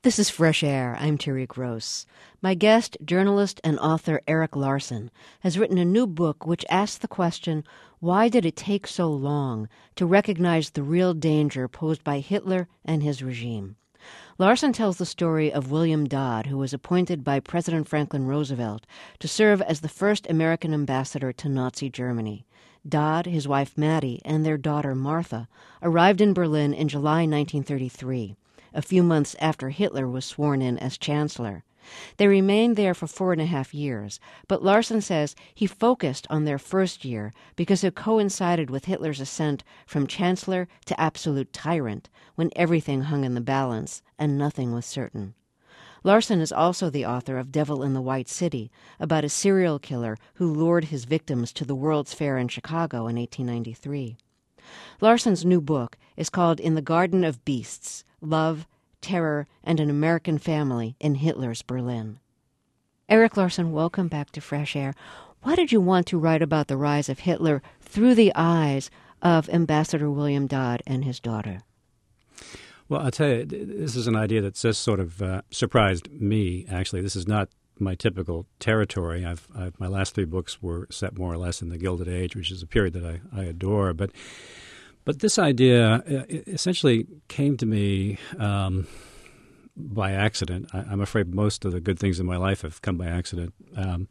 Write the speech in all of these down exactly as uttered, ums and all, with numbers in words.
This is Fresh Air. I'm Terry Gross. My guest, journalist and author Erik Larson, has written a new book which asks the question, why did it take so long to recognize the real danger posed by Hitler and his regime? Larson tells the story of William Dodd, who was appointed by President Franklin Roosevelt to serve as the first American ambassador to Nazi Germany. Dodd, his wife Maddie, and their daughter Martha arrived in Berlin in July nineteen thirty-three. A few months after Hitler was sworn in as chancellor. They remained there for four and a half years, but Larson says he focused on their first year because it coincided with Hitler's ascent from chancellor to absolute tyrant, when everything hung in the balance and nothing was certain. Larson is also the author of Devil in the White City, about a serial killer who lured his victims to the World's Fair in Chicago in eighteen ninety-three. Larson's new book is called In the Garden of Beasts, Love, Terror, and an American Family in Hitler's Berlin. Erik Larson, welcome back to Fresh Air. Why did you want to write about the rise of Hitler through the eyes of Ambassador William Dodd and his daughter? Well, I'll tell you, this is an idea that's just sort of uh, surprised me, actually. This is not my typical territory. I've, I've my last three books were set more or less in the Gilded Age, which is a period that I, I adore. But But this idea essentially came to me um, by accident. I, I'm afraid most of the good things in my life have come by accident. Um,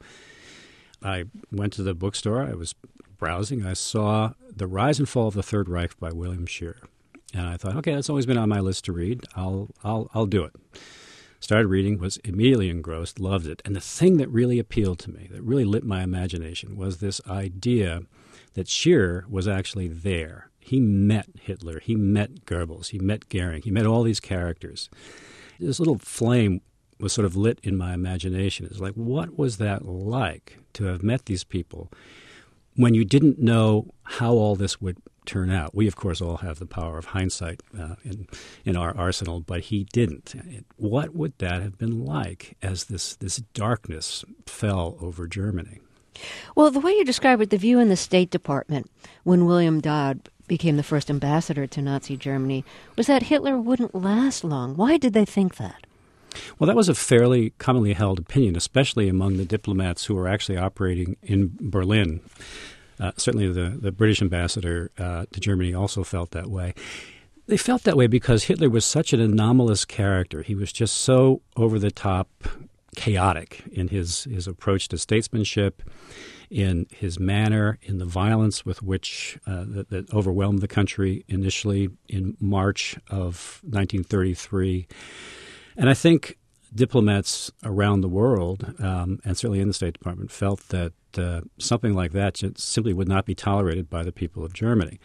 I went to the bookstore. I was browsing. I saw The Rise and Fall of the Third Reich by William Shirer. And I thought, okay, that's always been on my list to read. I'll, I'll, I'll do it. Started reading, was immediately engrossed, loved it. And the thing that really appealed to me, that really lit my imagination, was this idea that Shirer was actually there. He met Hitler. He met Goebbels. He met Goering. He met all these characters. This little flame was sort of lit in my imagination. It's like, what was that like to have met these people when you didn't know how all this would turn out? We, of course, all have the power of hindsight uh, in, in our arsenal, but he didn't. What would that have been like as this, this darkness fell over Germany? Well, the way you describe it, the view in the State Department when William Dodd became the first ambassador to Nazi Germany was that Hitler wouldn't last long. Why did they think that? Well, that was a fairly commonly held opinion, especially among the diplomats who were actually operating in Berlin. Uh, certainly the, the British ambassador uh, to Germany also felt that way. They felt that way because Hitler was such an anomalous character. He was just so over-the-top chaotic in his, his approach to statesmanship, in his manner, in the violence with which uh, that, that overwhelmed the country initially in March of nineteen thirty-three. And I think diplomats around the world, um, and certainly in the State Department, felt that uh, something like that just simply would not be tolerated by the people of Germany.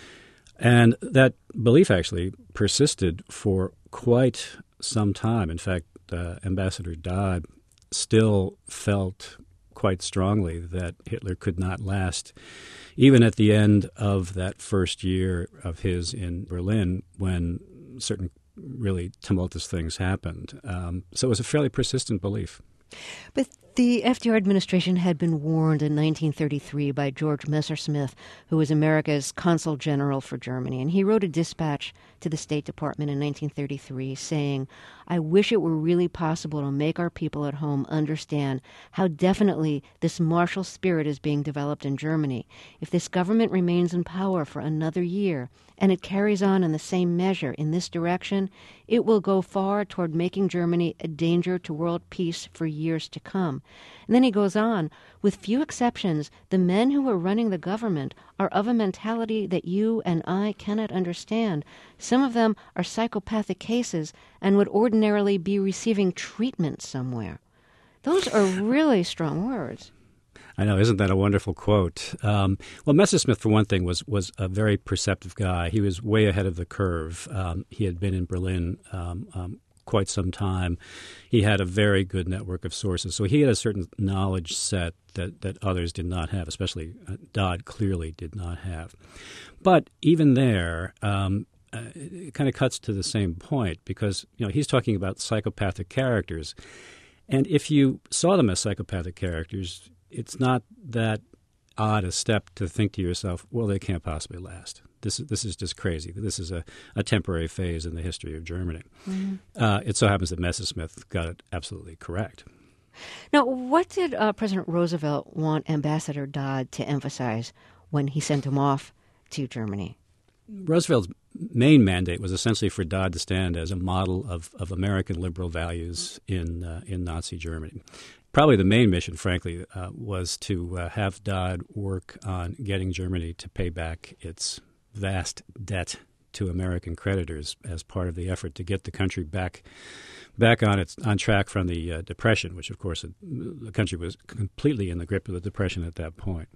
And that belief actually persisted for quite some time. In fact, uh, Ambassador Dodd still felt quite strongly that Hitler could not last, even at the end of that first year of his in Berlin when certain really tumultuous things happened. Um, so it was a fairly persistent belief. But the F D R administration had been warned in nineteen thirty-three by George Messersmith, who was America's consul general for Germany, and he wrote a dispatch to the State Department in nineteen thirty-three saying, "I wish it were really possible to make our people at home understand how definitely this martial spirit is being developed in Germany. If this government remains in power for another year, and it carries on in the same measure in this direction, it will go far toward making Germany a danger to world peace for years to come." And then he goes on, "With few exceptions, the men who are running the government are of a mentality that you and I cannot understand. Some of them are psychopathic cases and would ordinarily be receiving treatment somewhere." Those are really strong words. I know, isn't that a wonderful quote? Um, well, Messersmith, for one thing, was was a very perceptive guy. He was way ahead of the curve. Um, he had been in Berlin um, um, quite some time. He had a very good network of sources. So he had a certain knowledge set that, that others did not have, especially uh, Dodd clearly did not have. But even there, um, uh, it kind of cuts to the same point because, you know, he's talking about psychopathic characters. And if you saw them as psychopathic characters, it's not that odd a step to think to yourself, well, they can't possibly last. this, this is just crazy. This is a, a temporary phase in the history of Germany. Mm-hmm. Uh, it so happens that Messerschmitt got it absolutely correct. Now, what did uh, President Roosevelt want Ambassador Dodd to emphasize when he sent him off to Germany? Roosevelt's main mandate was essentially for Dodd to stand as a model of, of American liberal values in uh, in Nazi Germany. Probably the main mission, frankly, uh, was to uh, have Dodd work on getting Germany to pay back its vast debt to American creditors as part of the effort to get the country back back on its on track from the uh, Depression, which, of course, it, the country was completely in the grip of the Depression at that point.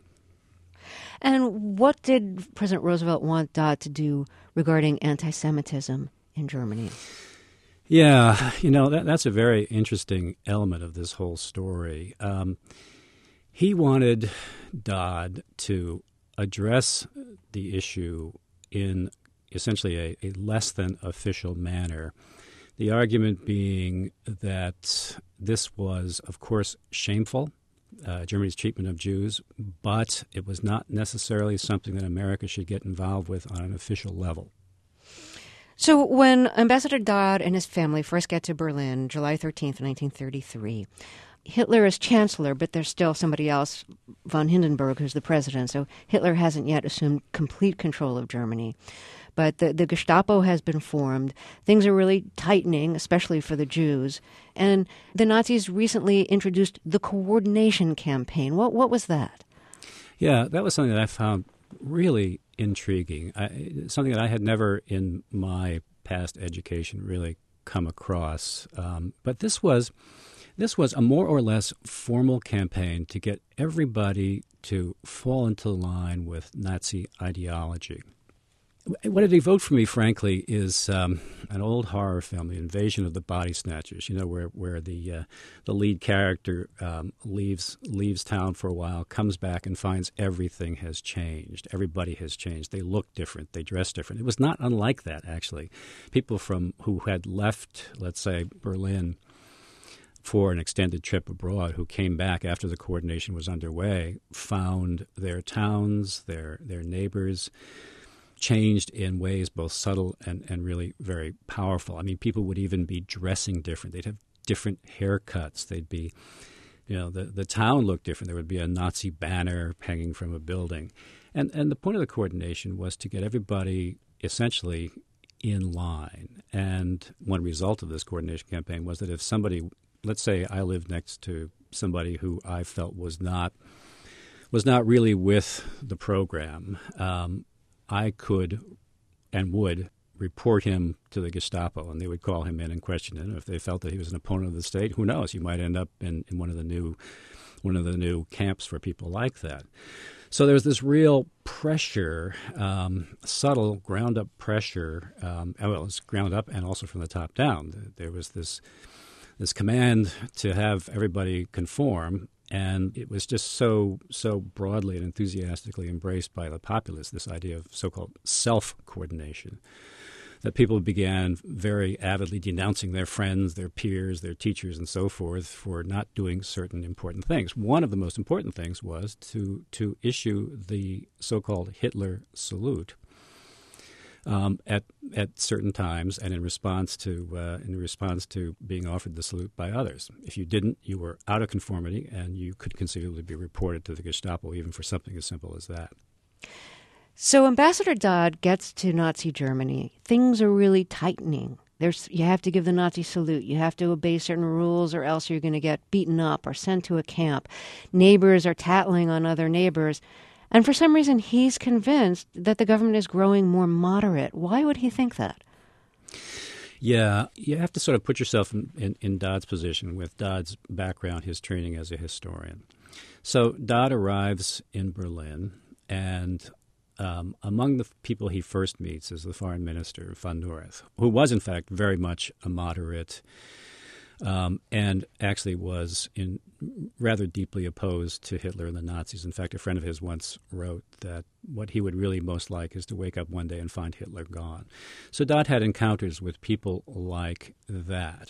And what did President Roosevelt want Dodd to do regarding anti-Semitism in Germany? Yeah, you know, that, that's a very interesting element of this whole story. Um, he wanted Dodd to address the issue in essentially a, a less than official manner. The argument being that this was, of course, shameful, uh, Germany's treatment of Jews, but it was not necessarily something that America should get involved with on an official level. So when Ambassador Dodd and his family first get to Berlin, July thirteenth, nineteen thirty-three, Hitler is chancellor, but there's still somebody else, von Hindenburg, who's the president. So Hitler hasn't yet assumed complete control of Germany. But the, the Gestapo has been formed. Things are really tightening, especially for the Jews. And the Nazis recently introduced the coordination campaign. What what was that? Yeah, that was something that I found really intriguing. I, something that I had never in my past education really come across. Um, but this was this was a more or less formal campaign to get everybody to fall into line with Nazi ideology. What it evoked for me, frankly, is um, an old horror film, The Invasion of the Body Snatchers. You know, where where the uh, the lead character um, leaves leaves town for a while, comes back and finds everything has changed. Everybody has changed. They look different. They dress different. It was not unlike that, actually. People from who had left, let's say, Berlin for an extended trip abroad, who came back after the coordination was underway, found their towns, their their neighbors changed in ways both subtle and, and really very powerful. I mean, people would even be dressing different. They'd have different haircuts. They'd be, you know, the, the town looked different. There would be a Nazi banner hanging from a building. And, and the point of the coordination was to get everybody essentially in line. And one result of this coordination campaign was that if somebody, let's say I lived next to somebody who I felt was not was not really with the program, um, I could and would report him to the Gestapo, and they would call him in and question him. If they felt that he was an opponent of the state, who knows? You might end up in, in one of the new one of the new camps for people like that. So there's this real pressure, um, subtle ground-up pressure. Um, well, it's ground up and also from the top down. There was this this command to have everybody conform. And it was just so so broadly and enthusiastically embraced by the populace, this idea of so-called self-coordination, that people began very avidly denouncing their friends, their peers, their teachers, and so forth for not doing certain important things. One of the most important things was to, to issue the so-called Hitler salute Um, at at certain times, and in response to uh, in response to being offered the salute by others. If you didn't, you were out of conformity, and you could conceivably be reported to the Gestapo, even for something as simple as that. So Ambassador Dodd gets to Nazi Germany. Things are really tightening. There's you have to give the Nazi salute. You have to obey certain rules, or else you're going to get beaten up or sent to a camp. Neighbors are tattling on other neighbors. And for some reason, he's convinced that the government is growing more moderate. Why would he think that? Yeah, you have to sort of put yourself in, in, in Dodd's position with Dodd's background, his training as a historian. So Dodd arrives in Berlin, and um, among the people he first meets is the foreign minister, von Neurath, who was, in fact, very much a moderate Um, and actually was in rather deeply opposed to Hitler and the Nazis. In fact, a friend of his once wrote that what he would really most like is to wake up one day and find Hitler gone. So Dodd had encounters with people like that.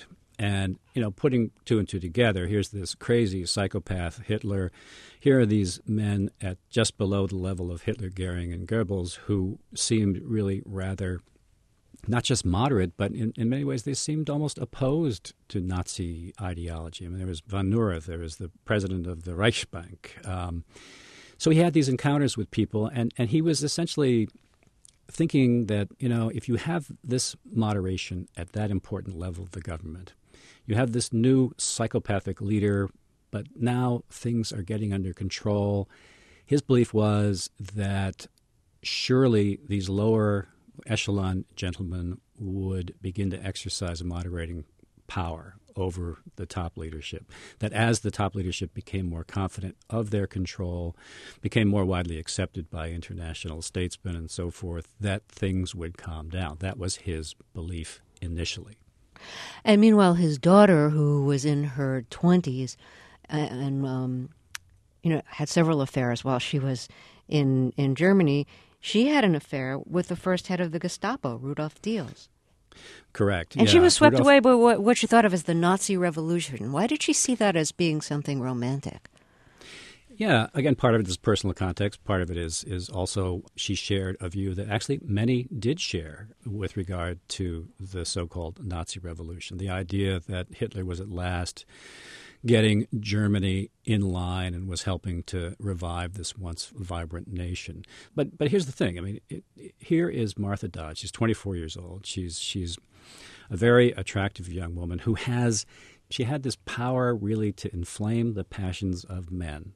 And, you know, putting two and two together, here's this crazy psychopath Hitler. Here are these men at just below the level of Hitler, Goering, and Goebbels who seemed really rather not just moderate, but in, in many ways they seemed almost opposed to Nazi ideology. I mean, there was von Neurath, there was the president of the Reichsbank. Um, so he had these encounters with people, and, and he was essentially thinking that, you know, if you have this moderation at that important level of the government, you have this new psychopathic leader, but now things are getting under control. His belief was that surely these lower echelon gentlemen would begin to exercise a moderating power over the top leadership, that as the top leadership became more confident of their control, became more widely accepted by international statesmen and so forth, that things would calm down. That was his belief initially. And meanwhile, his daughter, who was in her twenties and, um, you know, had several affairs while she was in, in Germany, she had an affair with the first head of the Gestapo, Rudolf Diels. Correct. And yeah. she was swept Rudolf... away by what, what she thought of as the Nazi Revolution. Why did she see that as being something romantic? Yeah, again, part of it is personal context. Part of it is is also she shared a view that actually many did share with regard to the so-called Nazi Revolution, the idea that Hitler was at last getting Germany in line and was helping to revive this once vibrant nation. But but here's the thing. I mean, it, it, here is Martha Dodge. She's twenty-four years old. She's she's a very attractive young woman who has she had this power really to inflame the passions of men.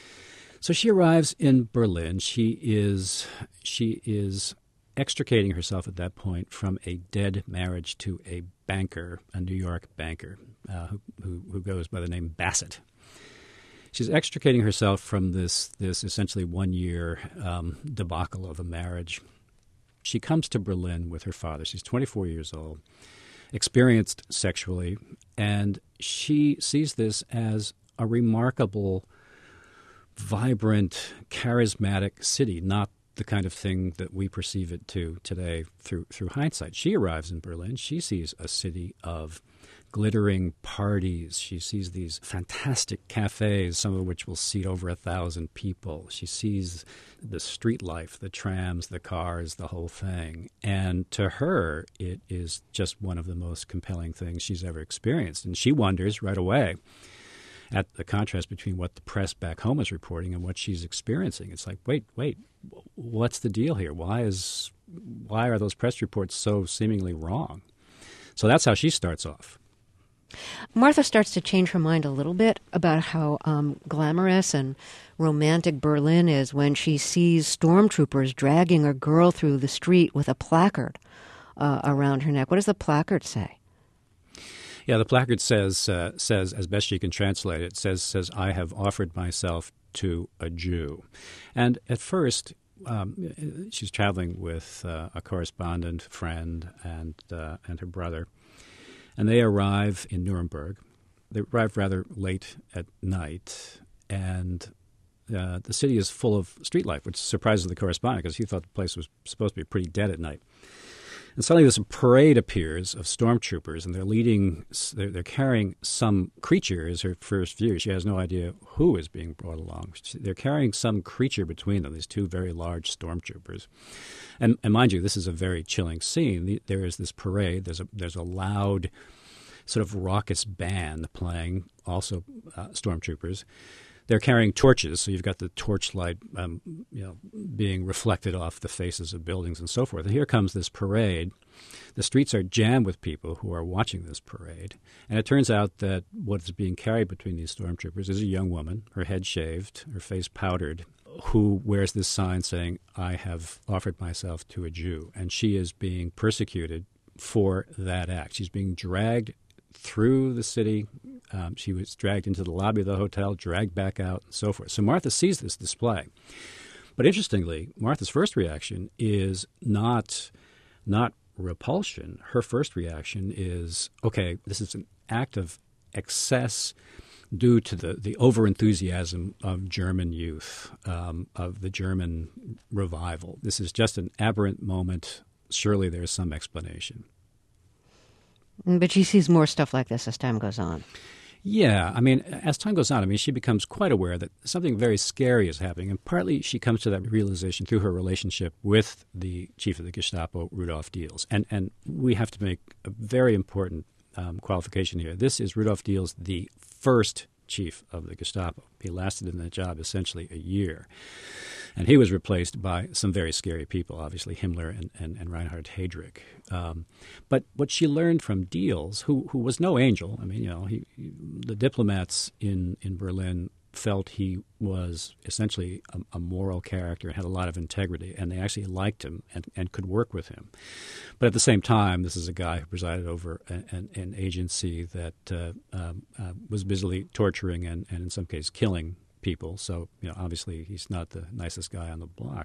So she arrives in Berlin. She is she is extricating herself at that point from a dead marriage to a banker, a New York banker, uh, who, who who goes by the name Bassett. She's extricating herself from this this essentially one year um, debacle of a marriage. She comes to Berlin with her father. She's twenty-four years old, experienced sexually, and she sees this as a remarkable, vibrant, charismatic city, not the kind of thing that we perceive it to today through through hindsight. She arrives in Berlin. She sees a city of glittering parties. She sees these fantastic cafes, some of which will seat over a thousand people. She sees the street life, the trams, the cars, the whole thing. And to her, it is just one of the most compelling things she's ever experienced. And she wonders right away at the contrast between what the press back home is reporting and what she's experiencing. It's like, wait, wait, what's the deal here? Why is why are those press reports so seemingly wrong? So that's how she starts off. Martha starts to change her mind a little bit about how um, glamorous and romantic Berlin is when she sees stormtroopers dragging a girl through the street with a placard uh, around her neck. What does the placard say? Yeah, the placard says, uh, says as best she can translate it, says, says I have offered myself to a Jew. And at first, um, she's traveling with uh, a correspondent friend and uh, and her brother. And they arrive in Nuremberg. They arrive rather late at night, and uh, the city is full of street life, which surprises the correspondent because he thought the place was supposed to be pretty dead at night. And suddenly this parade appears of stormtroopers, and they're leading, they're, they're carrying some creature is her first view. She has no idea who is being brought along. They're carrying some creature between them, these two very large stormtroopers. And, and mind you, this is a very chilling scene. There is this parade. There's a, there's a loud sort of raucous band playing, also uh, stormtroopers. They're carrying torches, so you've got the torchlight um, you know, being reflected off the faces of buildings and so forth. And here comes this parade. The streets are jammed with people who are watching this parade. And it turns out that what is being carried between these stormtroopers is a young woman, her head shaved, her face powdered, who wears this sign saying, I have offered myself to a Jew. And she is being persecuted for that act. She's being dragged through the city. Um, she was dragged into the lobby of the hotel, dragged back out, and so forth. So Martha sees this display. But interestingly, Martha's first reaction is not not repulsion. Her first reaction is, okay, this is an act of excess due to the, the over-enthusiasm of German youth, um, of the German revival. This is just an aberrant moment. Surely there's some explanation. But she sees more stuff like this as time goes on. Yeah, I mean, as time goes on, I mean, she becomes quite aware that something very scary is happening, and partly she comes to that realization through her relationship with the chief of the Gestapo, Rudolf Diels. And and we have to make a very important um, qualification here. This is Rudolf Diels, the first chief of the Gestapo. He lasted in that job essentially a year. And he was replaced by some very scary people, obviously Himmler and, and, and Reinhard Heydrich. Um, but what she learned from Diels, who who was no angel, I mean, you know, he, he, the diplomats in, in Berlin felt he was essentially a, a moral character, had a lot of integrity, and they actually liked him and, and could work with him. But at the same time, this is a guy who presided over an, an agency that uh, um, uh, was busily torturing and, and in some cases killing people. So, you know, obviously he's not the nicest guy on the block.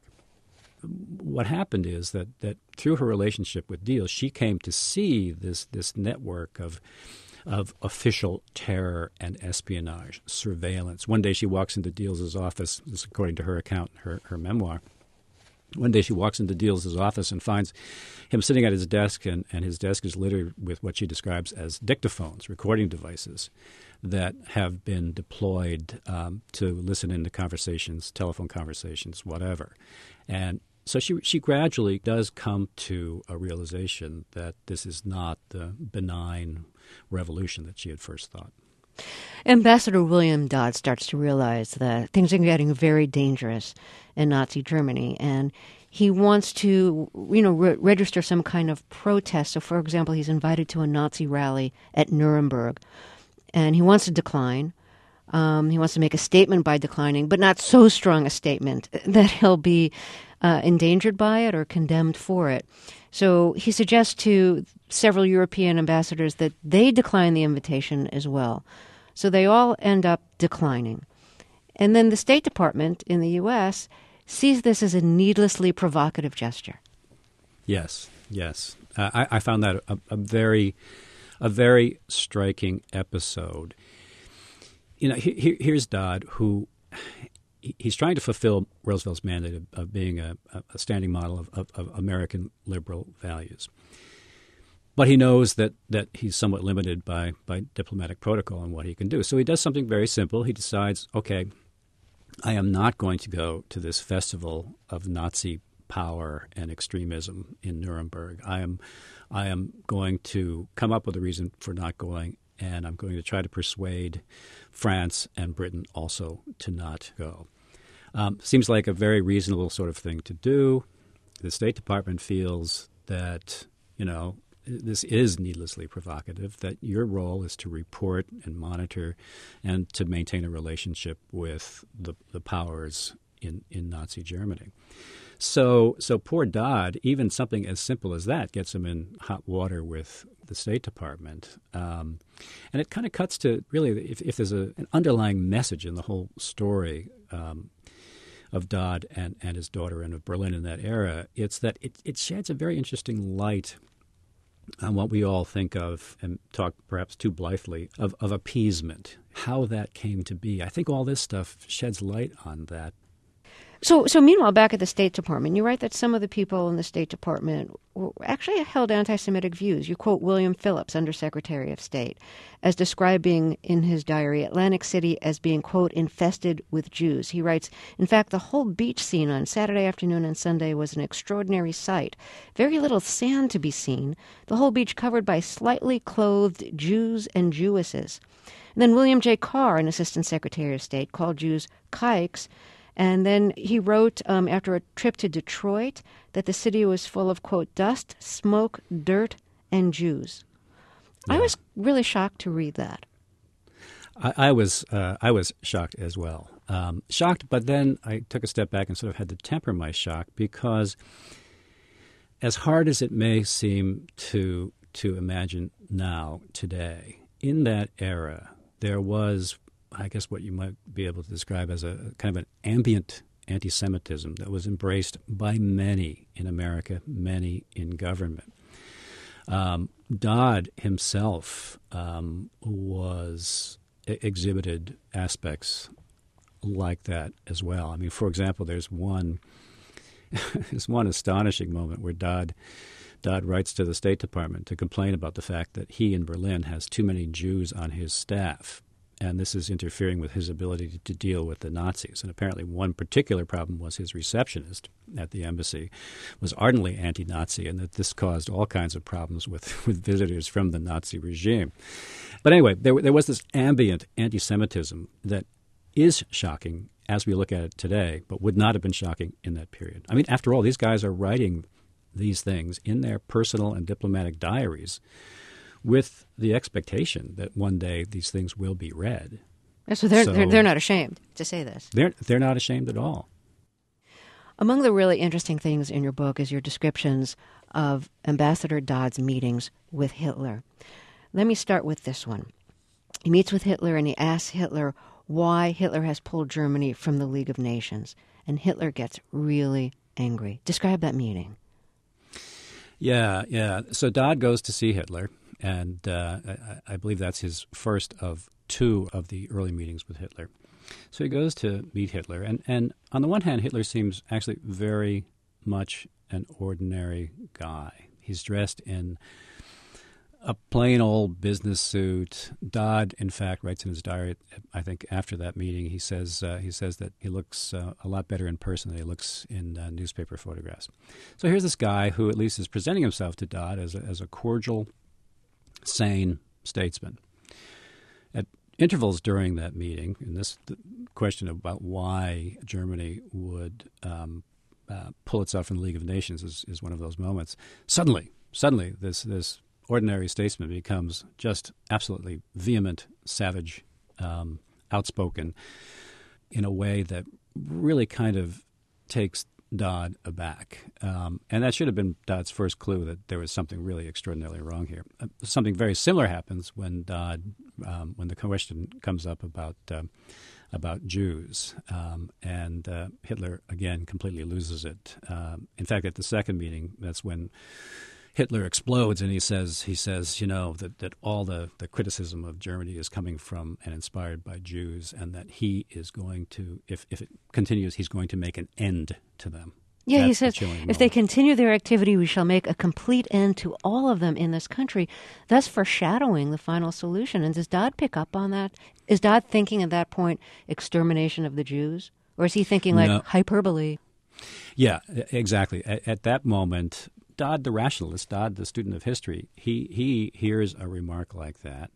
What happened is that, that through her relationship with Diels, she came to see this this network of of official terror and espionage, surveillance. One day she walks into Diels' office, this is according to her account, her, her memoir. One day she walks into Diels' office and finds him sitting at his desk, and, and his desk is littered with what she describes as dictaphones, recording devices that have been deployed um, to listen into conversations, telephone conversations, whatever. And so she she gradually does come to a realization that this is not the benign revolution that she had first thought. Ambassador William Dodd starts to realize that things are getting very dangerous in Nazi Germany, and he wants to, you know, re- register some kind of protest. So, for example, he's invited to a Nazi rally at Nuremberg, and he wants to decline. Um, he wants to make a statement by declining, but not so strong a statement that he'll be uh, endangered by it or condemned for it. So he suggests to several European ambassadors that they decline the invitation as well. So they all end up declining. And then the State Department in the U S sees this as a needlessly provocative gesture. Yes, yes. Uh, I, I found that a, a very, a very striking episode. You know, he, here's Dodd, who he's trying to fulfill Roosevelt's mandate of, of being a, a standing model of, of, of American liberal values. But he knows that, that he's somewhat limited by, by diplomatic protocol and what he can do. So he does something very simple. He decides, okay, I am not going to go to this festival of Nazi power and extremism in Nuremberg. I am, I am going to come up with a reason for not going, and I'm going to try to persuade France and Britain also to not go. Um, seems like a very reasonable sort of thing to do. The State Department feels that, you know, this is needlessly provocative, that your role is to report and monitor and to maintain a relationship with the, the powers in, in Nazi Germany. So so poor Dodd, even something as simple as that gets him in hot water with the State Department. Um, and it kind of cuts to really, if, if there's a, an underlying message in the whole story um, of Dodd and, and his daughter and of Berlin in that era, it's that it, it sheds a very interesting light on what we all think of, and talk perhaps too blithely, of, of appeasement, how that came to be. I think all this stuff sheds light on that. So, so meanwhile, back at the State Department, you write that some of the people in the State Department were actually held anti-Semitic views. You quote William Phillips, Undersecretary of State, as describing in his diary Atlantic City as being, quote, infested with Jews. He writes, in fact, the whole beach scene on Saturday afternoon and Sunday was an extraordinary sight. Very little sand to be seen. The whole beach covered by slightly clothed Jews and Jewesses. And then William J. Carr, an Assistant Secretary of State, called Jews kikes. And then he wrote, um, after a trip to Detroit, that the city was full of, quote, dust, smoke, dirt, and Jews. Yeah. I was really shocked to read that. I, I was uh, I was shocked as well. Um, shocked, but then I took a step back and sort of had to temper my shock, because as hard as it may seem to to imagine now, today, in that era, there was, I guess, what you might be able to describe as a kind of an ambient anti-Semitism that was embraced by many in America, many in government. Um, Dodd himself um, was exhibited aspects like that as well. I mean, for example, there's one there's one astonishing moment where Dodd Dodd writes to the State Department to complain about the fact that he in Berlin has too many Jews on his staff, and this is interfering with his ability to deal with the Nazis. And apparently one particular problem was his receptionist at the embassy was ardently anti-Nazi, and that this caused all kinds of problems with, with visitors from the Nazi regime. But anyway, there, there was this ambient anti-Semitism that is shocking as we look at it today, but would not have been shocking in that period. I mean, after all, these guys are writing these things in their personal and diplomatic diaries with the expectation that one day these things will be read. So they're, so they're, they're not ashamed to say this. They're, they're not ashamed at all. Among the really interesting things in your book is your descriptions of Ambassador Dodd's meetings with Hitler. Let me start with this one. He meets with Hitler and he asks Hitler why Hitler has pulled Germany from the League of Nations. And Hitler gets really angry. Describe that meeting. Yeah, yeah. So Dodd goes to see Hitler, and uh, I, I believe that's his first of two of the early meetings with Hitler. So he goes to meet Hitler, and, and on the one hand, Hitler seems actually very much an ordinary guy. He's dressed in a plain old business suit. Dodd, in fact, writes in his diary, I think after that meeting, he says uh, he says that he looks uh, a lot better in person than he looks in uh, newspaper photographs. So here's this guy who at least is presenting himself to Dodd as a, as a cordial, sane statesman. At intervals during that meeting, and this the question about why Germany would um, uh, pull itself from the League of Nations is, is one of those moments. Suddenly, suddenly, this this ordinary statesman becomes just absolutely vehement, savage, um, outspoken in a way that really kind of takes Dodd aback. Um, and that should have been Dodd's first clue that there was something really extraordinarily wrong here. Uh, something very similar happens when Dodd, um, when the question comes up about uh, about Jews. Um, and uh, Hitler, again, completely loses it. Um, in fact, at the second meeting, that's when Hitler explodes, and he says, he says, you know, that, that all the, the criticism of Germany is coming from and inspired by Jews, and that he is going to, if, if it continues, he's going to make an end to them. Yeah, That's he says, the if moment. they continue their activity, we shall make a complete end to all of them in this country, thus foreshadowing the final solution. And does Dodd pick up on that? Is Dodd thinking at that point extermination of the Jews? Or is he thinking like No. hyperbole? Yeah, exactly. At, at that moment, Dodd, the rationalist, Dodd, the student of history, he, he hears a remark like that,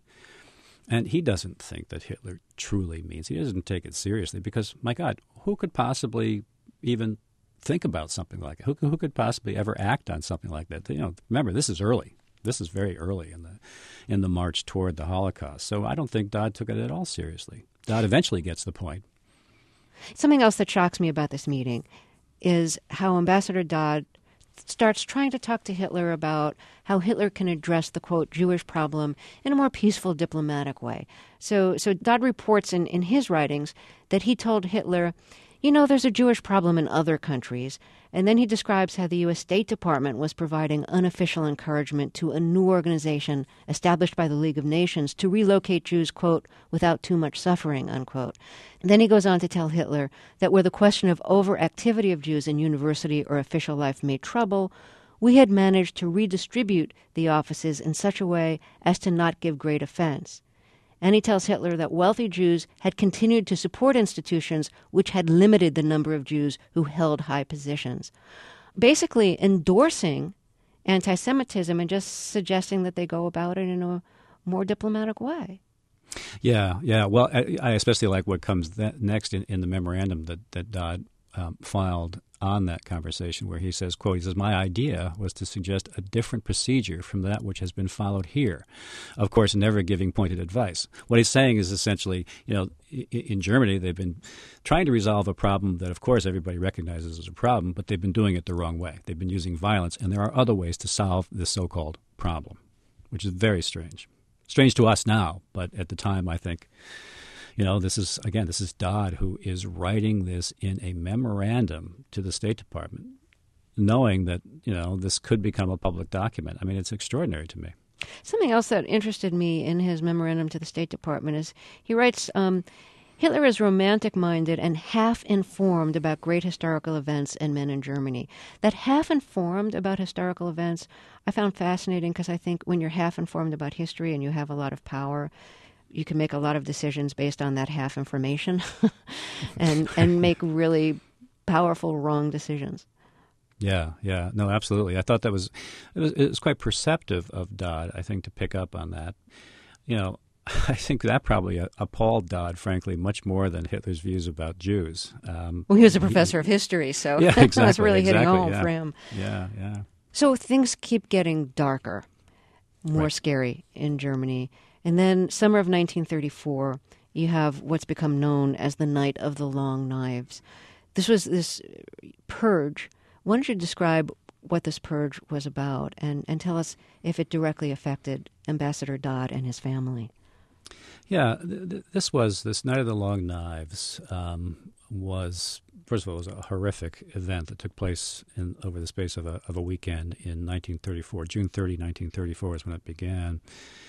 and he doesn't think that Hitler truly means. He doesn't take it seriously because, my God, who could possibly even think about something like it? Who, who could possibly ever act on something like that? You know, remember, this is early. This is very early in the in the march toward the Holocaust. So I don't think Dodd took it at all seriously. Dodd eventually gets the point. Something else that shocks me about this meeting is how Ambassador Dodd starts trying to talk to Hitler about how Hitler can address the, quote, Jewish problem in a more peaceful, diplomatic way. So so Dodd reports in, in his writings that he told Hitler, you know, there's a Jewish problem in other countries. And then he describes how the U S State Department was providing unofficial encouragement to a new organization established by the League of Nations to relocate Jews, quote, without too much suffering, unquote. And then he goes on to tell Hitler that where the question of overactivity of Jews in university or official life made trouble, we had managed to redistribute the offices in such a way as to not give great offense. And he tells Hitler that wealthy Jews had continued to support institutions which had limited the number of Jews who held high positions, basically endorsing anti-Semitism and just suggesting that they go about it in a more diplomatic way. Yeah, yeah. Well, I, I especially like what comes that next in, in the memorandum that, that Dodd um, filed on that conversation where he says, quote, he says, my idea was to suggest a different procedure from that which has been followed here. Of course, never giving pointed advice. What he's saying is essentially, you know, in Germany, they've been trying to resolve a problem that, of course, everybody recognizes as a problem, but they've been doing it the wrong way. They've been using violence, and there are other ways to solve this so-called problem, which is very strange. Strange to us now, but at the time, I think, you know, this is, again, this is Dodd who is writing this in a memorandum to the State Department, knowing that, you know, this could become a public document. I mean, it's extraordinary to me. Something else that interested me in his memorandum to the State Department is he writes, um, Hitler is romantic-minded and half-informed about great historical events and men in Germany. That half-informed about historical events I found fascinating because I think when you're half-informed about history and you have a lot of power, you can make a lot of decisions based on that half information and and make really powerful wrong decisions. Yeah, yeah. No, absolutely. I thought that was it, was it was quite perceptive of Dodd, I think, to pick up on that. You know, I think that probably appalled Dodd, frankly, much more than Hitler's views about Jews. Um, well, he was a professor he, of history, so yeah, exactly, that's really exactly, hitting home yeah. for him. Yeah, yeah. So things keep getting darker, more right. scary in Germany. And then summer of nineteen thirty-four, you have what's become known as the Night of the Long Knives. This was this purge. Why don't you describe what this purge was about and, and tell us if it directly affected Ambassador Dodd and his family? Yeah, th- th- this was, this Night of the Long Knives um, was, first of all, it was a horrific event that took place in, over the space of a, of a weekend in nineteen thirty-four. June thirtieth, nineteen thirty-four is when it began.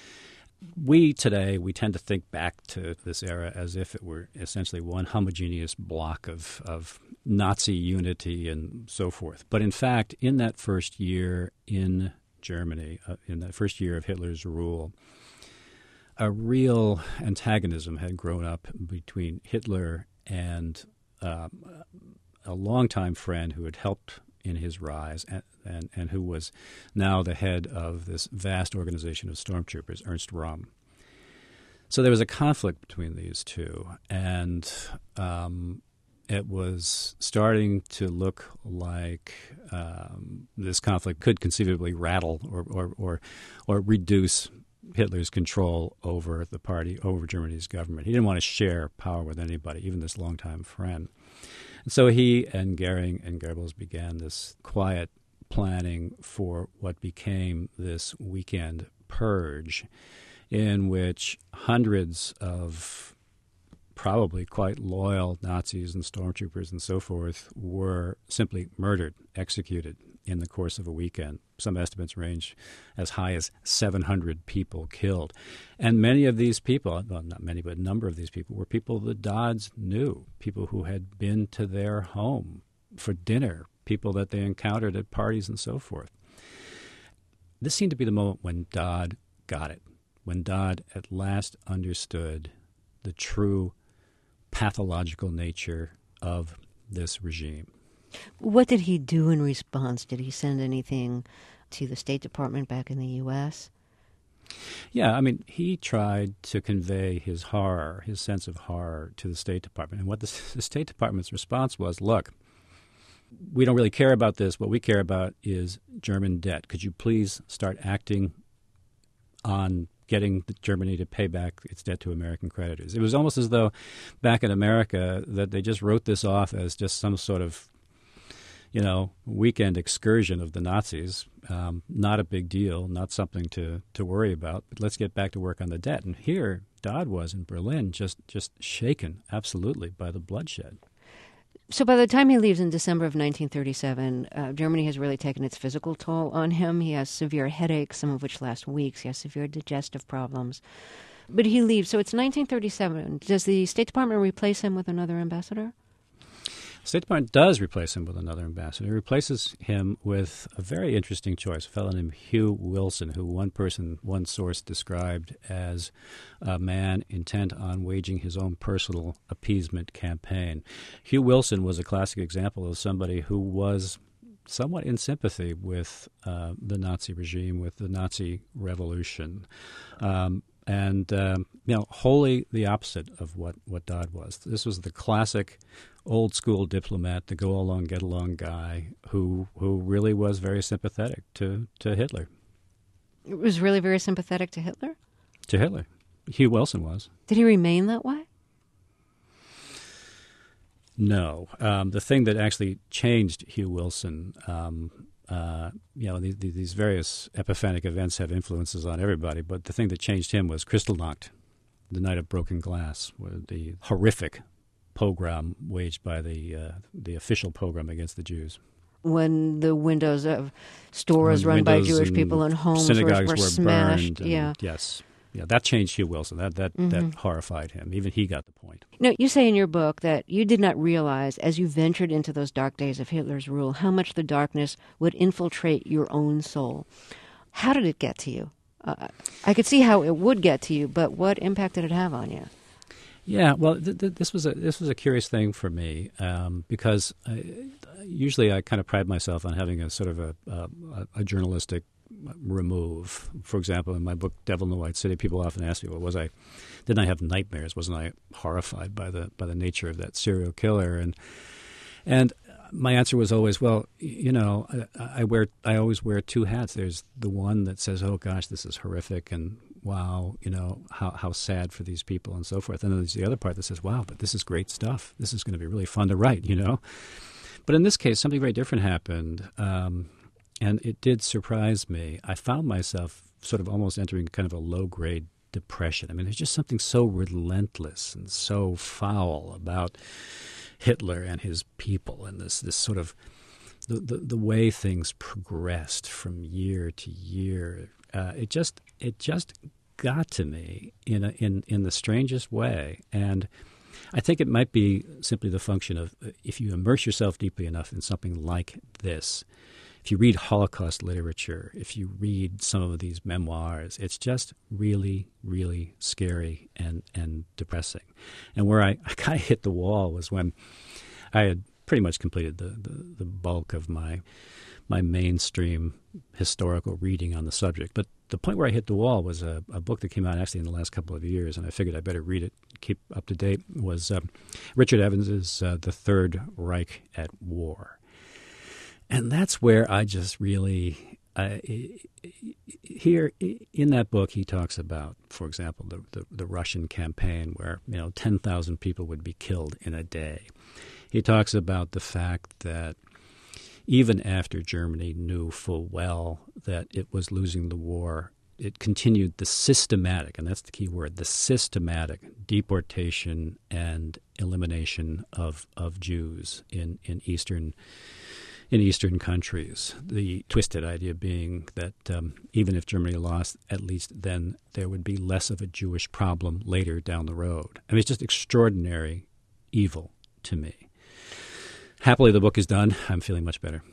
We today, we tend to think back to this era as if it were essentially one homogeneous block of, of Nazi unity and so forth. But in fact, in that first year in Germany, uh, in that first year of Hitler's rule, a real antagonism had grown up between Hitler and um, a longtime friend who had helped in his rise and, and, and who was now the head of this vast organization of stormtroopers, Ernst Röhm. So there was a conflict between these two, and um, it was starting to look like um, this conflict could conceivably rattle or, or, or, or reduce Hitler's control over the party, over Germany's government. He didn't want to share power with anybody, even this longtime friend. And so he and Goering and Goebbels began this quiet planning for what became this weekend purge, in which hundreds of probably quite loyal Nazis and stormtroopers and so forth were simply murdered, executed in the course of a weekend. Some estimates range as high as seven hundred people killed. And many of these people, well, not many, but a number of these people were people that Dodds knew, people who had been to their home for dinner, people that they encountered at parties and so forth. This seemed to be the moment when Dodd got it, when Dodd at last understood the true pathological nature of this regime. What did he do in response? Did he send anything to the State Department back in the U S? Yeah, I mean, he tried to convey his horror, his sense of horror to the State Department. And what the, the State Department's response was, look, we don't really care about this. What we care about is German debt. Could you please start acting on getting Germany to pay back its debt to American creditors? It was almost as though back in America that they just wrote this off as just some sort of, you know, weekend excursion of the Nazis. Um, not a big deal, not something to, to worry about, but let's get back to work on the debt. And here Dodd was in Berlin just, just shaken absolutely by the bloodshed. So by the time he leaves in December of nineteen thirty-seven, uh, Germany has really taken its physical toll on him. He has severe headaches, some of which last weeks. He has severe digestive problems. But he leaves. So it's nineteen thirty-seven. Does the State Department replace him with another ambassador? The State Department does replace him with another ambassador. It replaces him with a very interesting choice, a fellow named Hugh Wilson, who one person, one source described as a man intent on waging his own personal appeasement campaign. Hugh Wilson was a classic example of somebody who was somewhat in sympathy with uh, the Nazi regime, with the Nazi revolution. Um, And, um, you know, wholly the opposite of what, what Dodd was. This was the classic old-school diplomat, the go-along, get-along guy who who really was very sympathetic to, to Hitler. It was really very sympathetic to Hitler? To Hitler. Hugh Wilson was. Did he remain that way? No. Um, the thing that actually changed Hugh Wilson, um, uh, you know, these, these various epiphanic events have influences on everybody, but the thing that changed him was Kristallnacht, the Night of Broken Glass, the horrific pogrom waged by the uh, the official pogrom against the Jews. When the windows of stores when run by windows Jewish and people and homes synagogues were, were were smashed. burned. And, yeah. Yes. yeah, that changed Hugh Wilson. That that Mm-hmm. that horrified him. Even he got the point. Now, you say in your book that you did not realize, as you ventured into those dark days of Hitler's rule, how much the darkness would infiltrate your own soul. How did it get to you? Uh, I could see how it would get to you, but what impact did it have on you? Yeah, well, th- th- this was a this was a curious thing for me um, because I, usually I kind of pride myself on having a sort of a, a, a journalistic remove. For example, in my book *Devil in the White City*, people often ask me, "Well, was I didn't I have nightmares? Wasn't I horrified by the by the nature of that serial killer?" And and my answer was always, "Well, you know, I, I wear I always wear two hats. There's the one that says, 'Oh gosh, this is horrific,' and wow, you know, how how sad for these people and so forth. And then there's the other part that says, wow, but this is great stuff. This is going to be really fun to write, you know. But in this case, something very different happened, um, and it did surprise me. I found myself sort of almost entering kind of a low-grade depression. I mean, there's just something so relentless and so foul about Hitler and his people and this this sort of the, the, the way things progressed from year to year. Uh, it just it just got to me in a, in in the strangest way, and I think it might be simply the function of uh, if you immerse yourself deeply enough in something like this, if you read Holocaust literature, if you read some of these memoirs, it's just really, really scary and, and depressing. And where I, I kind of hit the wall was when I had pretty much completed the, the, the bulk of my my mainstream historical reading on the subject. But the point where I hit the wall was a, a book that came out actually in the last couple of years, and I figured I better read it, keep up to date, was uh, Richard Evans's uh, The Third Reich at War. And that's where I just really, uh, here in that book, he talks about, for example, the, the, the Russian campaign where, you know, ten thousand people would be killed in a day. He talks about the fact that even after Germany knew full well that it was losing the war, it continued the systematic, and that's the key word, the systematic deportation and elimination of, of Jews in, in Eastern in Eastern countries. The twisted idea being that um, even if Germany lost, at least then there would be less of a Jewish problem later down the road. I mean, it's just extraordinary evil to me. Happily, the book is done. I'm feeling much better.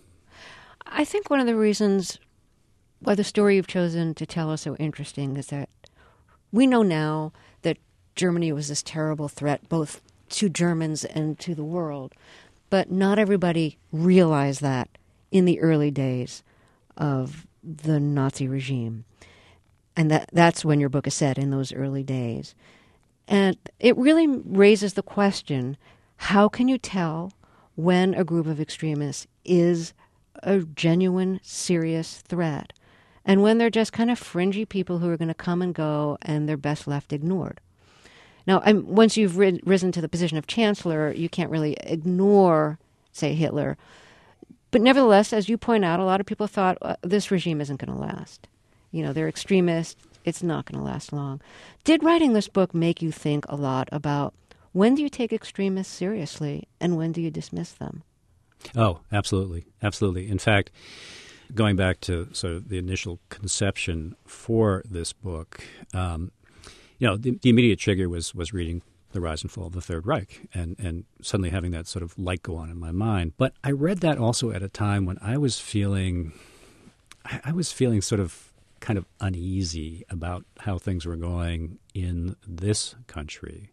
I think one of the reasons why the story you've chosen to tell is so interesting is that we know now that Germany was this terrible threat both to Germans and to the world, but not everybody realized that in the early days of the Nazi regime. And that that's when your book is set, in those early days. And it really raises the question, how can you tell when a group of extremists is a genuine, serious threat, and when they're just kind of fringy people who are going to come and go and they're best left ignored? Now, I'm, once you've ri- risen to the position of chancellor, you can't really ignore, say, Hitler. But nevertheless, as you point out, a lot of people thought, uh, this regime isn't going to last. You know, they're extremists. It's not going to last long. Did writing this book make you think a lot about when do you take extremists seriously and when do you dismiss them? Oh, absolutely. Absolutely. In fact, going back to sort of the initial conception for this book, um, you know, the, the immediate trigger was was reading The Rise and Fall of the Third Reich and, and suddenly having that sort of light go on in my mind. But I read that also at a time when I was feeling, I, I was feeling sort of kind of uneasy about how things were going in this country.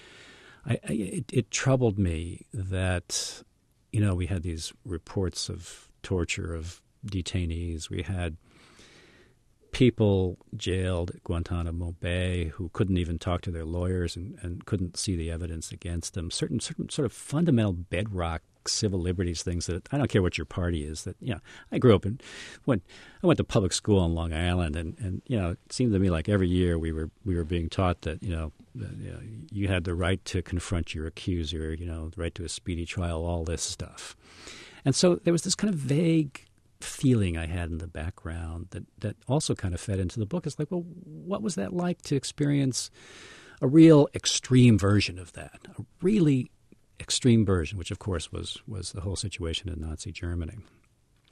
I, I, it, it troubled me that, you know, we had these reports of torture of detainees. We had people jailed at Guantanamo Bay who couldn't even talk to their lawyers and, and couldn't see the evidence against them. Certain, certain sort of fundamental bedrock civil liberties, things that I don't care what your party is. That, you know, I grew up in when I went to public school on Long Island, and, and you know, it seemed to me like every year we were we were being taught that you know, that, you know you had the right to confront your accuser, you know, the right to a speedy trial, all this stuff. And so there was this kind of vague feeling I had in the background that, that also kind of fed into the book. It's like, well, what was that like to experience a real extreme version of that, a really extreme version, which of course was was the whole situation in Nazi Germany.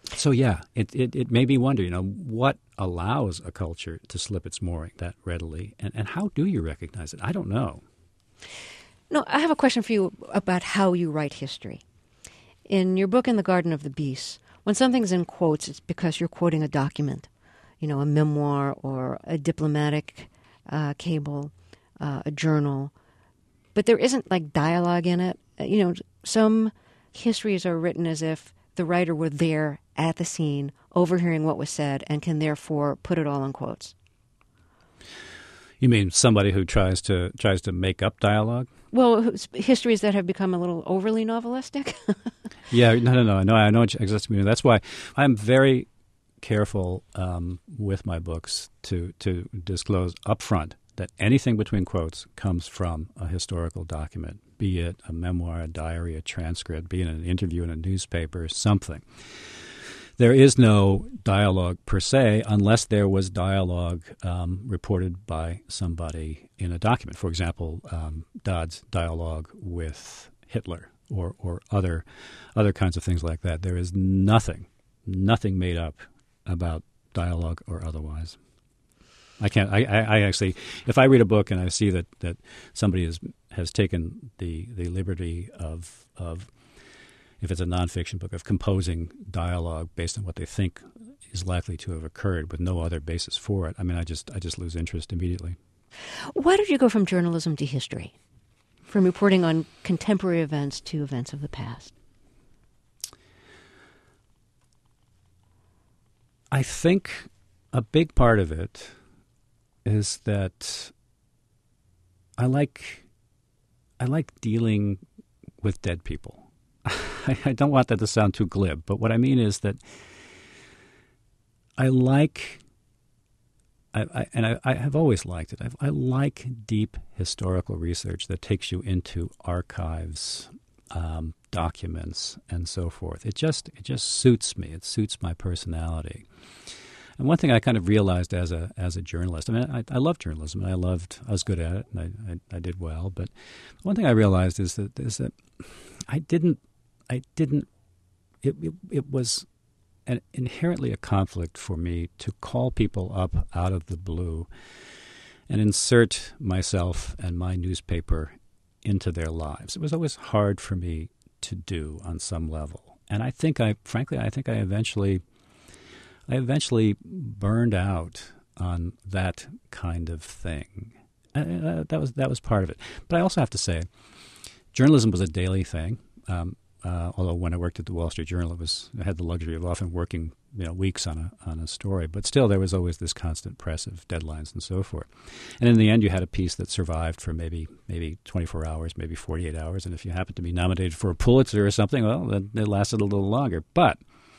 So, yeah, it, it, it made me wonder, you know, what allows a culture to slip its mooring that readily? And, and how do you recognize it? I don't know. No, I have a question for you about how you write history. In your book, In the Garden of the Beasts, when something's in quotes, it's because you're quoting a document, you know, a memoir or a diplomatic uh, cable, uh, a journal. But there isn't, like, dialogue in it. You know, some histories are written as if the writer were there at the scene, overhearing what was said, and can therefore put it all in quotes. You mean somebody who tries to tries to make up dialogue? Well, histories that have become a little overly novelistic. yeah, no, no, no, no. I know exactly what you mean. That's why I'm very careful um, with my books to to disclose upfront that anything between quotes comes from a historical document, be it a memoir, a diary, a transcript, be it an interview in a newspaper, something. There is no dialogue per se unless there was dialogue um, reported by somebody in a document. For example, um, Dodd's dialogue with Hitler or, or other other kinds of things like that. There is nothing, nothing made up about dialogue or otherwise. I can't. I, I, I actually, if I read a book and I see that, that somebody has has taken the, the liberty of of if it's a nonfiction book, of composing dialogue based on what they think is likely to have occurred with no other basis for it, I mean, I just I just lose interest immediately. Why did you go from journalism to history, from reporting on contemporary events to events of the past? I think a big part of it is that I like I like dealing with dead people. I don't want that to sound too glib, but what I mean is that I like, I, I, and I, I have always liked it, I, I like deep historical research that takes you into archives, um, documents, and so forth. It just it just suits me. It suits my personality. And one thing I kind of realized as a as a journalist, I mean, I, I love journalism, and I loved, I was good at it, and I, I, I did well. But one thing I realized is that is that I didn't, I didn't, it it, it was an, inherently a conflict for me to call people up out of the blue and insert myself and my newspaper into their lives. It was always hard for me to do on some level, and I think I, frankly, I think I eventually. I eventually burned out on that kind of thing. Uh, that was that was part of it. But I also have to say, journalism was a daily thing. Um, uh, although when I worked at the Wall Street Journal, it was I had the luxury of often working, you know, weeks on a on a story. But still, there was always this constant press of deadlines and so forth. And in the end, you had a piece that survived for maybe maybe twenty-four hours, maybe forty-eight hours. And if you happened to be nominated for a Pulitzer or something, well, then it lasted a little longer. But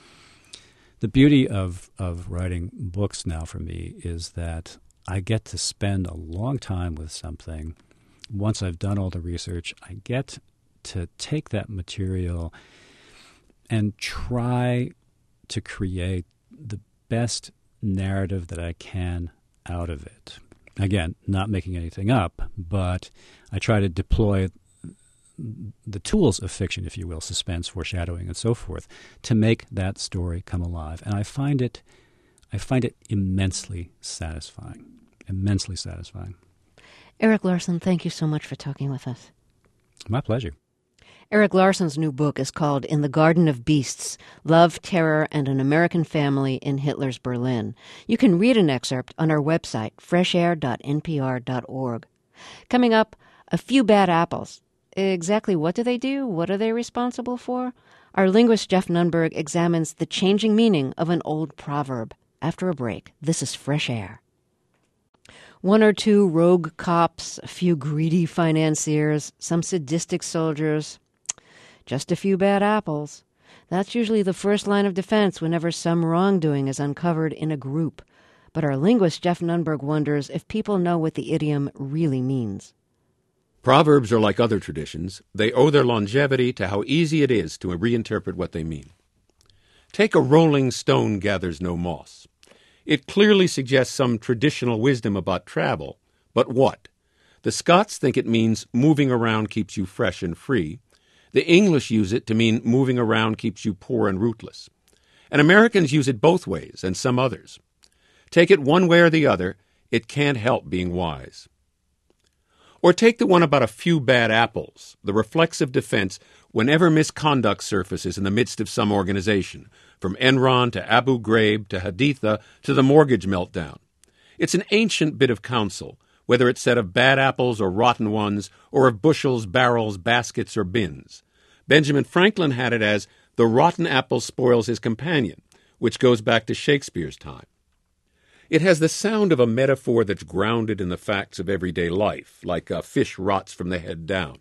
the beauty of, of writing books now for me is that I get to spend a long time with something. Once I've done all the research, I get to take that material and try to create the best narrative that I can out of it. Again, not making anything up, but I try to deploy the tools of fiction, if you will, suspense, foreshadowing, and so forth, to make that story come alive. And I find it, I find it immensely satisfying, immensely satisfying. Erik Larson, thank you so much for talking with us. My pleasure. Erik Larson's new book is called In the Garden of Beasts, Love, Terror, and an American Family in Hitler's Berlin. You can read an excerpt on our website, fresh air dot n p r dot org. Coming up, A Few Bad Apples. Exactly what do they do? What are they responsible for? Our linguist Jeff Nunberg examines the changing meaning of an old proverb. After a break, this is Fresh Air. One or two rogue cops, a few greedy financiers, some sadistic soldiers. Just a few bad apples. That's usually the first line of defense whenever some wrongdoing is uncovered in a group. But our linguist Jeff Nunberg wonders if people know what the idiom really means. Proverbs are like other traditions. They owe their longevity to how easy it is to reinterpret what they mean. Take a rolling stone gathers no moss. It clearly suggests some traditional wisdom about travel, but what? The Scots think it means moving around keeps you fresh and free. The English use it to mean moving around keeps you poor and rootless. And Americans use it both ways, and some others. Take it one way or the other, it can't help being wise. Or take the one about a few bad apples, the reflexive defense whenever misconduct surfaces in the midst of some organization, from Enron to Abu Ghraib to Haditha to the mortgage meltdown. It's an ancient bit of counsel, whether it's said of bad apples or rotten ones, or of bushels, barrels, baskets, or bins. Benjamin Franklin had it as, the rotten apple spoils his companion, which goes back to Shakespeare's time. It has the sound of a metaphor that's grounded in the facts of everyday life, like a fish rots from the head down.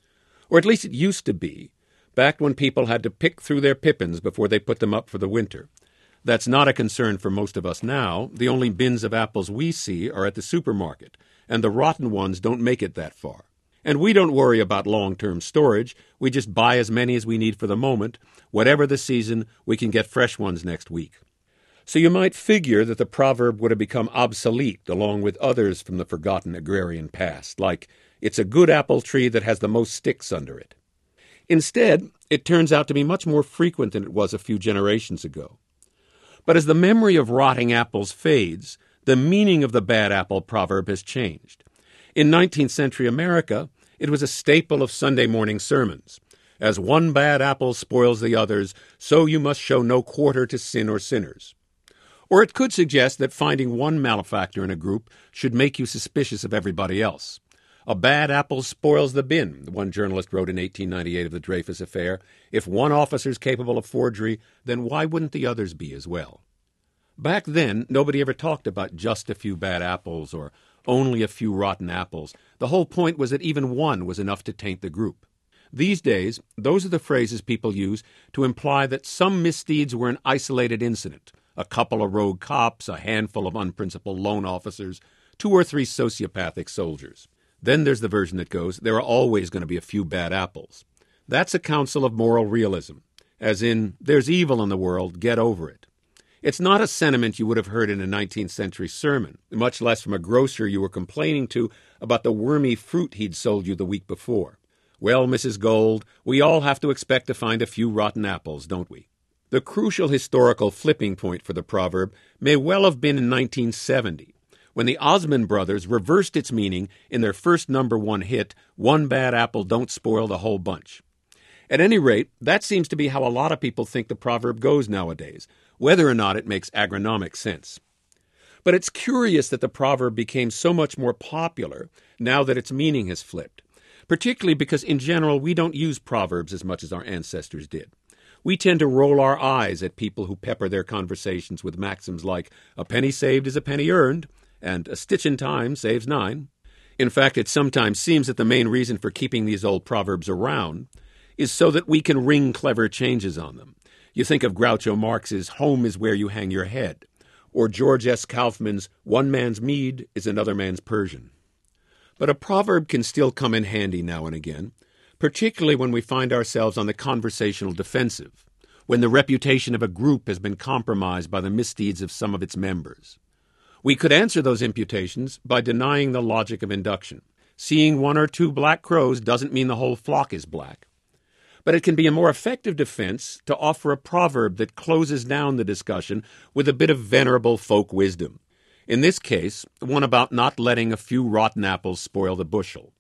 Or at least it used to be, back when people had to pick through their pippins before they put them up for the winter. That's not a concern for most of us now. The only bins of apples we see are at the supermarket, and the rotten ones don't make it that far. And we don't worry about long-term storage. We just buy as many as we need for the moment. Whatever the season, we can get fresh ones next week. So you might figure that the proverb would have become obsolete along with others from the forgotten agrarian past, like, it's a good apple tree that has the most sticks under it. Instead, it turns out to be much more frequent than it was a few generations ago. But as the memory of rotting apples fades, the meaning of the bad apple proverb has changed. In nineteenth century America, it was a staple of Sunday morning sermons. As one bad apple spoils the others, so you must show no quarter to sin or sinners. Or it could suggest that finding one malefactor in a group should make you suspicious of everybody else. A bad apple spoils the bin, one journalist wrote in eighteen ninety-eight of the Dreyfus Affair. If one officer's capable of forgery, then why wouldn't the others be as well? Back then, nobody ever talked about just a few bad apples or only a few rotten apples. The whole point was that even one was enough to taint the group. These days, those are the phrases people use to imply that some misdeeds were an isolated incident. A couple of rogue cops, a handful of unprincipled loan officers, two or three sociopathic soldiers. Then there's the version that goes, there are always going to be a few bad apples. That's a counsel of moral realism, as in, there's evil in the world, get over it. It's not a sentiment you would have heard in a nineteenth century sermon, much less from a grocer you were complaining to about the wormy fruit he'd sold you the week before. Well, Missus Gold, we all have to expect to find a few rotten apples, don't we? The crucial historical flipping point for the proverb may well have been in nineteen seventy, when the Osmond brothers reversed its meaning in their first number one hit, One Bad Apple Don't Spoil the Whole Bunch. At any rate, that seems to be how a lot of people think the proverb goes nowadays, whether or not it makes agronomic sense. But it's curious that the proverb became so much more popular now that its meaning has flipped, particularly because in general we don't use proverbs as much as our ancestors did. We tend to roll our eyes at people who pepper their conversations with maxims like, a penny saved is a penny earned, and a stitch in time saves nine. In fact, it sometimes seems that the main reason for keeping these old proverbs around is so that we can wring clever changes on them. You think of Groucho Marx's home is where you hang your head, or George S. Kaufman's one man's mead is another man's Persian. But a proverb can still come in handy now and again, particularly when we find ourselves on the conversational defensive, when the reputation of a group has been compromised by the misdeeds of some of its members. We could answer those imputations by denying the logic of induction. Seeing one or two black crows doesn't mean the whole flock is black. But it can be a more effective defense to offer a proverb that closes down the discussion with a bit of venerable folk wisdom. In this case, one about not letting a few rotten apples spoil the bushel.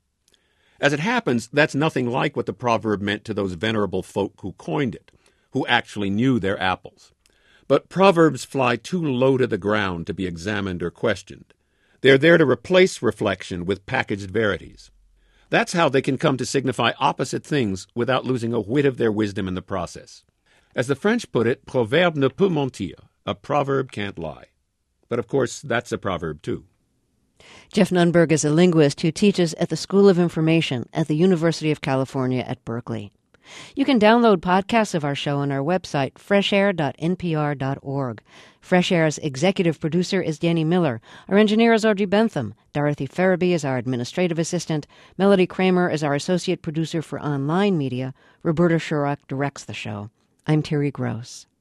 As it happens, that's nothing like what the proverb meant to those venerable folk who coined it, who actually knew their apples. But proverbs fly too low to the ground to be examined or questioned. They're there to replace reflection with packaged verities. That's how they can come to signify opposite things without losing a whit of their wisdom in the process. As the French put it, proverbe ne peut mentir. A proverb can't lie. But of course, that's a proverb too. Jeff Nunberg is a linguist who teaches at the School of Information at the University of California at Berkeley. You can download podcasts of our show on our website, fresh air dot n p r dot org. Fresh Air's executive producer is Danny Miller. Our engineer is Audrey Bentham. Dorothy Farabee is our administrative assistant. Melody Kramer is our associate producer for online media. Roberta Shurock directs the show. I'm Terry Gross.